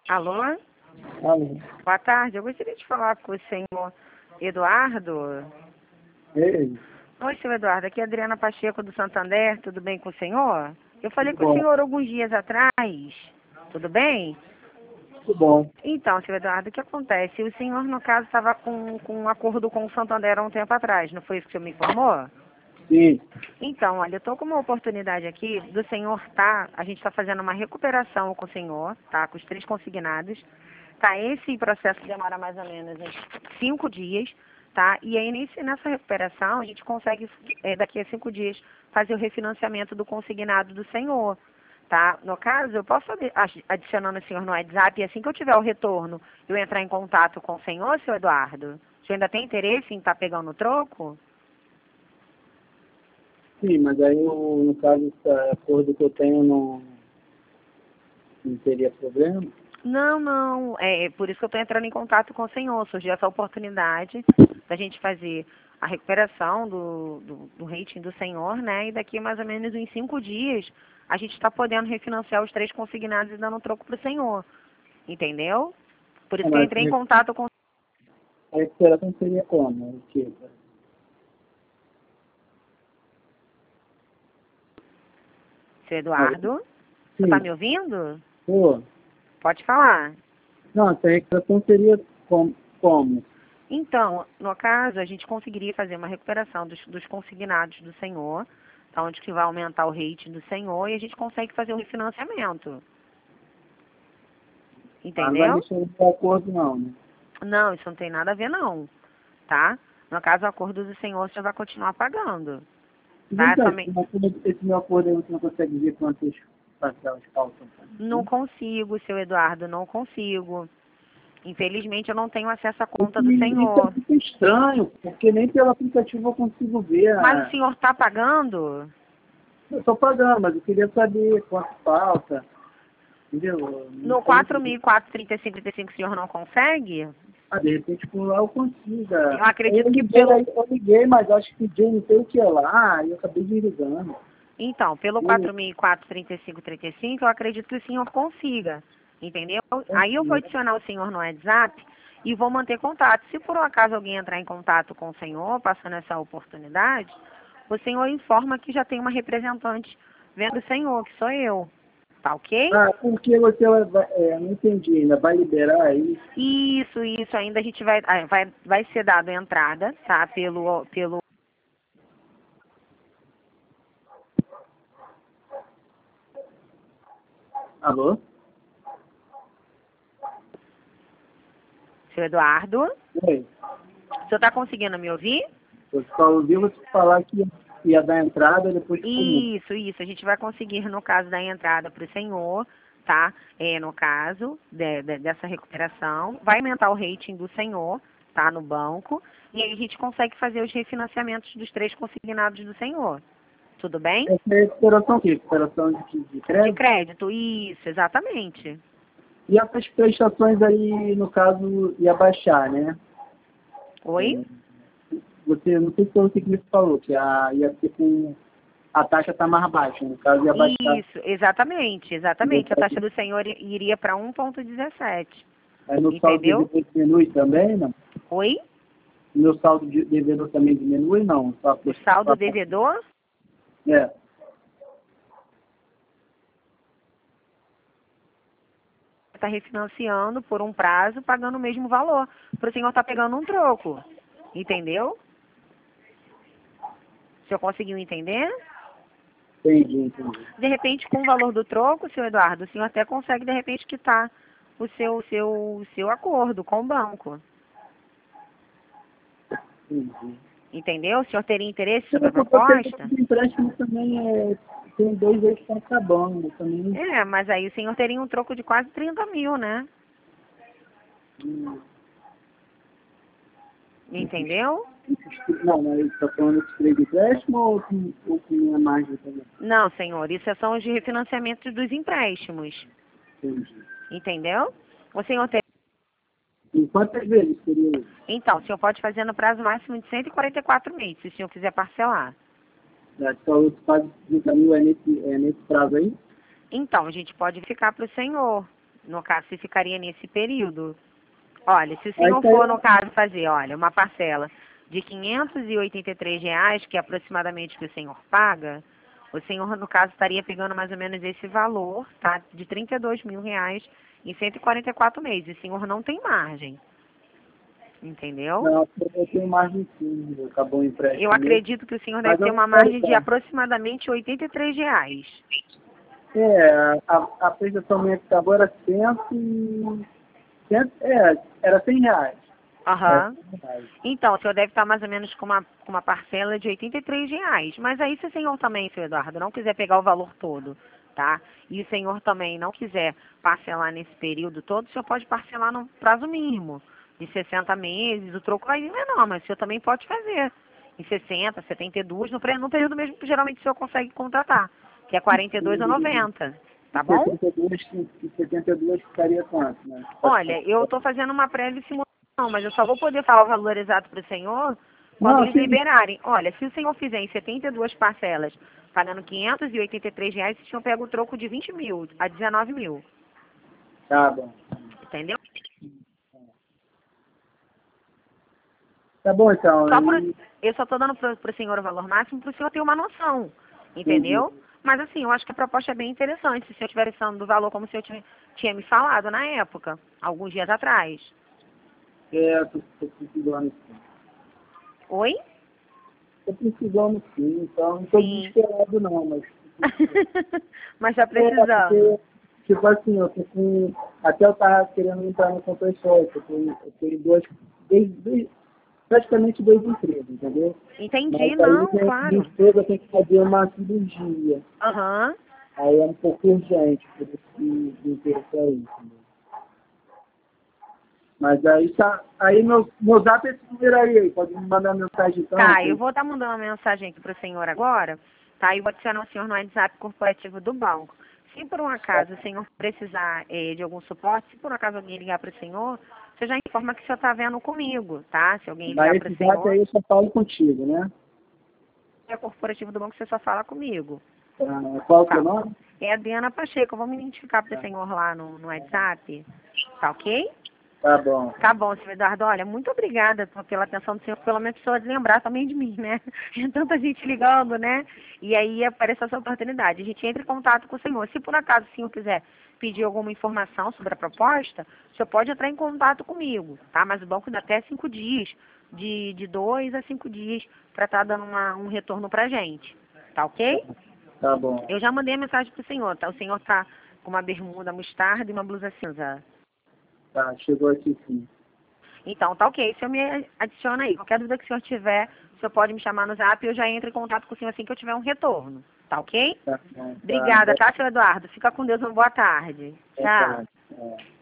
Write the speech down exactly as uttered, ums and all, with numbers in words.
Alô? Alô. Boa tarde. Eu gostaria de falar com o senhor Eduardo. Ei, Oi, senhor Eduardo. Aqui é a Adriana Pacheco do Santander. Tudo bem com o senhor? Eu falei tudo com o bom, senhor alguns dias atrás. Tudo bem? tudo bom. Então, senhor Eduardo, o que acontece? O senhor, no caso, estava com, com um acordo com o Santander há um tempo atrás. Não foi isso que o senhor me informou? Sim, Então, olha, eu estou com uma oportunidade aqui do senhor tá, a gente está fazendo uma recuperação com o senhor, tá, com os três consignados, tá, esse processo demora mais ou menos uns cinco dias, tá, e aí nesse, nessa recuperação a gente consegue, é, daqui a cinco dias, fazer o refinanciamento do consignado do senhor, tá, no caso, eu posso adi- adi- adicionando o senhor no WhatsApp e assim que eu tiver o retorno, eu entrar em contato com o senhor, senhor Eduardo? O senhor ainda tem interesse em estar pegando o troco? sim, mas aí eu, no caso, esse acordo que eu tenho não, não teria problema? Não, não. É, é por isso que eu estou entrando em contato com o senhor. Surgiu essa oportunidade da gente fazer a recuperação do, do, do rating do senhor, né? E daqui mais ou menos em cinco dias a gente está podendo refinanciar os três consignados e dando um troco para o senhor. Entendeu? Por Ah, isso que eu mas entrei em contato com o a recuperação seria como? O quê? seu Ah, Eduardo. Você está me sim, ouvindo? pô, Pode falar. não, essa recuperação seria como? como? Então, no caso, a gente conseguiria fazer uma recuperação dos, dos consignados do senhor, tá, onde que vai aumentar o rating do senhor, e a gente consegue fazer o refinanciamento. Ah, não vai Entendeu? mexer no acordo não, né? Não, isso não tem nada a ver não, tá? No caso, o acordo do senhor, você vai continuar pagando, E vem tá? É cá, esse somente... meu acordo, esse meu acordo aí você não consegue ver quantas parcelas faltam pra mim, Não né? consigo, seu Eduardo, não consigo. Infelizmente, eu não tenho acesso à conta do E isso é senhor. muito estranho, porque nem pelo aplicativo eu consigo ver Mas o a... senhor está pagando? Eu estou pagando, mas eu queria saber quanto falta, entendeu? Não No sei quatro se... mil e quatrocentos e trinta e cinco, trinta e cinco, o senhor não consegue? Ah, de repente por lá eu consiga. Eu Aí eu acredito que liguei, pelo... aí eu liguei, mas acho que pediu não sei o que lá, e eu acabei desligando. Então, pelo Eu quatro mil e quatrocentos, trinta e cinco, trinta e cinco, eu acredito que o senhor consiga, entendeu? Aí eu vou consigo. adicionar o senhor no WhatsApp e vou manter contato. Se por um acaso alguém entrar em contato com o senhor, passando essa oportunidade, o senhor informa que já tem uma representante vendo o senhor, que sou eu. Tá ok? Ah, porque você vai, é, não entendi ainda, vai liberar aí? Isso, isso. Ainda a gente vai, ah, vai, vai ser dado a entrada, tá? Pelo, pelo Alô? seu Eduardo. Oi. O senhor está conseguindo me ouvir? Eu só ouvi você falar que ia dar entrada depois que comigo. Isso, isso. A gente vai conseguir, no caso da entrada para o senhor, tá? É, no caso de- de- dessa recuperação, vai aumentar o rating do senhor, tá? No banco. E aí a gente consegue fazer os refinanciamentos dos três consignados do senhor. Tudo bem? Essa é recuperação o quê? Recuperação de, de De crédito? crédito, isso, exatamente. E essas prestações aí, no caso, ia baixar, né? Oi? É, você, não sei se foi você que me falou, que a, ia ser com... A taxa está mais baixa, no caso ia baixar. Isso, exatamente, exatamente. A taxa do senhor i- iria para um vírgula dezessete. Aí meu saldo de Entendeu? devedor diminui também, não? Oi? Meu saldo de devedor também diminui, não? Só, O só, saldo devedor? é. Está refinanciando por um prazo, pagando o mesmo valor. Para o senhor estar pegando um troco. Entendeu? O senhor conseguiu entender? Entendi, entendi. De repente, com o valor do troco, senhor Eduardo, o senhor até consegue, de repente, quitar o seu, seu, o seu acordo com o banco. entendi. Entendeu? O senhor teria interesse Eu sobre a estou pegando proposta? de empréstimo também, é, tem dois aí que estão acabando também. É, mas aí o senhor teria um troco de quase trinta mil, né? Hum, Entendeu? Não, mas ele está falando de três empréstimos ou com, ou com a margem também? Não, senhor, isso são os de refinanciamento dos empréstimos. Entendi. Entendeu? O senhor tem... Em quantas vezes seria isso? Então, o senhor pode fazer no prazo máximo de cento e quarenta e quatro meses, se o senhor quiser parcelar. Já te falou que quase trinta mil é nesse, é nesse prazo aí? Então, a gente pode ficar para o senhor. No caso, você ficaria nesse período. Olha, se o Aí senhor tá- for, no caso, fazer, olha, uma parcela de quinhentos e oitenta e três reais, que é aproximadamente o que o senhor paga, o senhor, no caso, estaria pegando mais ou menos esse valor, tá? De trinta e dois mil reais em cento e quarenta e quatro meses. O senhor não tem margem. Entendeu? Não, eu tenho margem sim, acabou o empréstimo. Eu acredito que o senhor Mas deve ter eu uma não quero margem de tanto. aproximadamente oitenta e três reais. É, a, a prestação minha que acabou era cento, e- cento, é, era cem reais. Era Aham. cem reais. Então, o senhor deve estar mais ou menos com uma, com uma parcela de oitenta e três reais. Mas aí, se o senhor também, senhor Eduardo, não quiser pegar o valor todo, tá? E o senhor também não quiser parcelar nesse período todo, o senhor pode parcelar no prazo mínimo, de sessenta meses. O troco aí não é não, mas o senhor também pode fazer em sessenta, setenta e dois, no, pre- no período mesmo que geralmente o senhor consegue contratar, que é quarenta e dois a noventa. Tá bom? setenta e dois, e setenta e dois ficaria quanto, né? Olha, eu estou fazendo uma prévia simulação, mas eu só vou poder falar o valor exato para o senhor quando Não, eles sim. liberarem. Olha, se o senhor fizer em setenta e duas parcelas, pagando quinhentos e oitenta e três reais, o senhor pega o troco de vinte mil a dezenove mil. Tá bom. Entendeu? Tá bom, então. Só por, E, eu só estou dando para o senhor o valor máximo para o senhor ter uma noção. entendi. Entendeu? Mas assim, eu acho que a proposta é bem interessante. Se o senhor estiver pensando do valor como o senhor tinha, tinha me falado na época, alguns dias atrás. É, tô, tô precisando sim. Oi? Tô precisando sim, então não tô Sim. desesperado não, mas... Mas tá É, precisando. porque, tipo assim, eu tô com... Até eu tava querendo entrar no Compensório, eu tenho, eu tenho dois, dois, dois, praticamente dois empregos, entendeu? Entendi, Mas aí não, minha, minha claro. esposa tem que fazer uma cirurgia. Aham. Aí é um pouco urgente, por isso que me interessa aí, entendeu? Mas aí tá. Aí meu, meu zap é esse número aí, pode me mandar mensagem então. Tá, que- eu vou estar mandando uma mensagem aqui pro senhor agora, tá? E vou adicionar o senhor no WhatsApp corporativo do banco. Se por um acaso o senhor precisar eh, de algum suporte, se por um acaso alguém ligar para o senhor, você já informa que o senhor está vendo comigo, tá? Se alguém ligar Mas para esse o zap aí senhor, eu só falo contigo, né? é corporativo do banco, você só fala comigo. Ah, qual que é o Tá. nome? É a Diana Pacheco, eu vou me identificar para o senhor lá no, no WhatsApp, tá ok? Tá bom. Tá bom, senhor Eduardo. Olha, muito obrigada por- pela atenção do senhor, pelo menos pessoa de lembrar também de mim, né? É tanta gente ligando, né? E aí apareceu essa oportunidade. A gente entra em contato com o senhor. Se por acaso o senhor quiser pedir alguma informação sobre a proposta, o senhor pode entrar em contato comigo, tá? Mas o banco dá até cinco dias, de, de dois a cinco dias, para estar dando uma, um retorno pra gente. Tá ok? Tá bom. Eu já mandei a mensagem pro senhor, tá? O senhor tá com uma bermuda mostarda e uma blusa cinza. Tá, chegou aqui sim. Então, tá ok. O senhor me adiciona aí. Qualquer dúvida que o senhor tiver, o senhor pode me chamar no zap e eu já entro em contato com o senhor assim que eu tiver um retorno. Tá ok? Tá bom. Tá, Obrigada, tá, senhor Eduardo? Fica com Deus, uma boa tarde. tá, Tchau. tá. É.